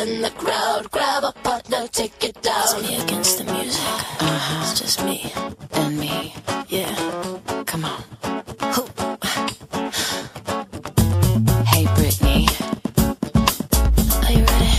in the crowd. Grab a partner, take it down. It's me against the music. It's just me and me. Yeah, come on. Hoo. Hey Britney, are you ready?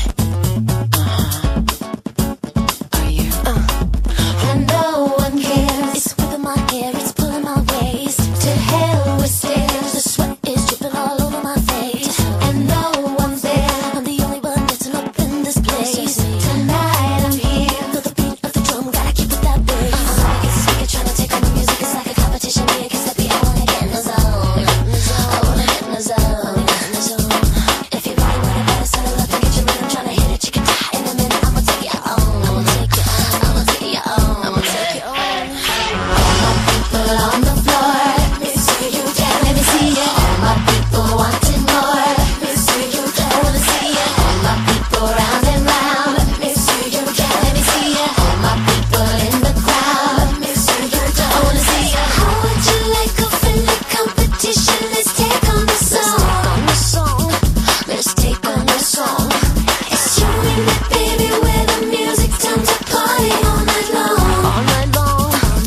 Are you? And no one cares. It's whipping my hair, it's pulling my waist. To hell with stairs. The sweat is dripping all over my face. And no one's there. I'm the only one getting up in this place. Tonight I'm here. Feel the beat of the drum, gotta keep it that bass. I'm up against the speaker, trying to take on the music. It's like a competition here, 'cause I wanna get in the zone. I wanna get in the zone. If you really want it, better settle up and get your rhythm. Trying to hit it, chicken tie. In a minute, I'ma take it on. I'ma take it on. I'ma take it on. I'ma take it on. People on the floor. Let me see you dance. Let me see it. All my people wanting more. Let me see you dance. I wanna see it. All my people round and round. Let me see you dance. Let me see it. All my people in the crowd. Let me see you dance. I wanna see it. How would you like a friendly competition? Let's take on the song. Let's take on the song. It's you and me, baby, where the music turns to party all night long. All night long.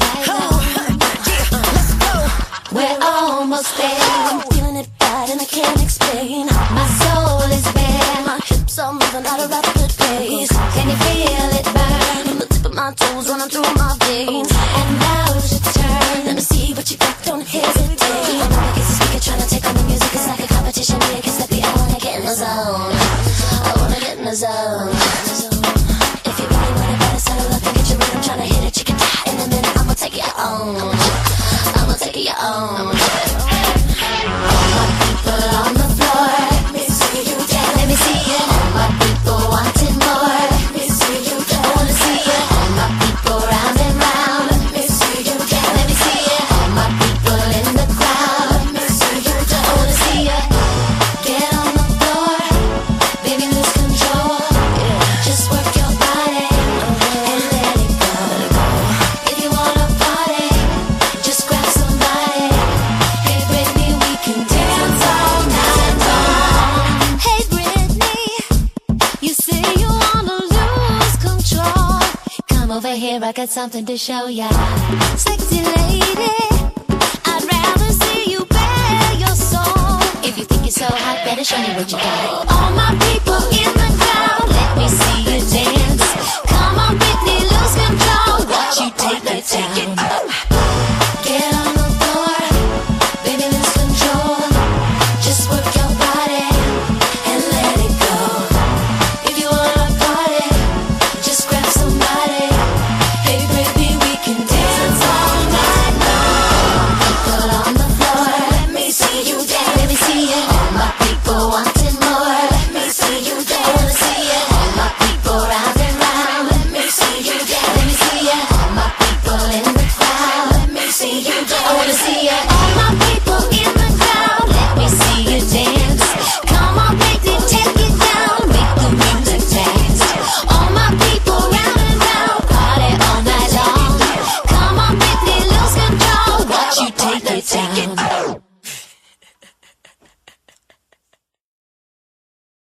We're almost there. I'm feeling it bad and I can't explain. My soul is bare. My hips are moving at a rapid pace. Can you feel it burn? From the tip of my toes running through my veins. And now's your turn. Let me see what you got, don't hesitate. I'm up against the speaker, trying to take on the music. It's like a competition here, 'cause I wanna get in the zone. I wanna get in the zone. If you really want it, better settle up and get your rhythm. Trying to hit it, chicken tie. In a minute, I'ma take it on. I'ma take it on. All my people on the floor. Let me see you dance. Let me see it. All my people wanting more. Let me see you dance. I wanna see it. All my people round and round. Let me see you dance. Let me see it. All my people in the crowd. Let me see you dance. I wanna see it. Get on the floor, baby, lose control. Just work your body and let it go. If you wanna party, just grab somebody. Hey Britney, we can dance all night long. Hey Britney, you say you wanna lose control. Come over here, I got something to show ya. Sexy lady, I'd rather see you bare your soul. If you think you're so hot, better show me what you got. All my people in the crowd, Let me see you dance. come on Britney, lose control. Watch you take it down.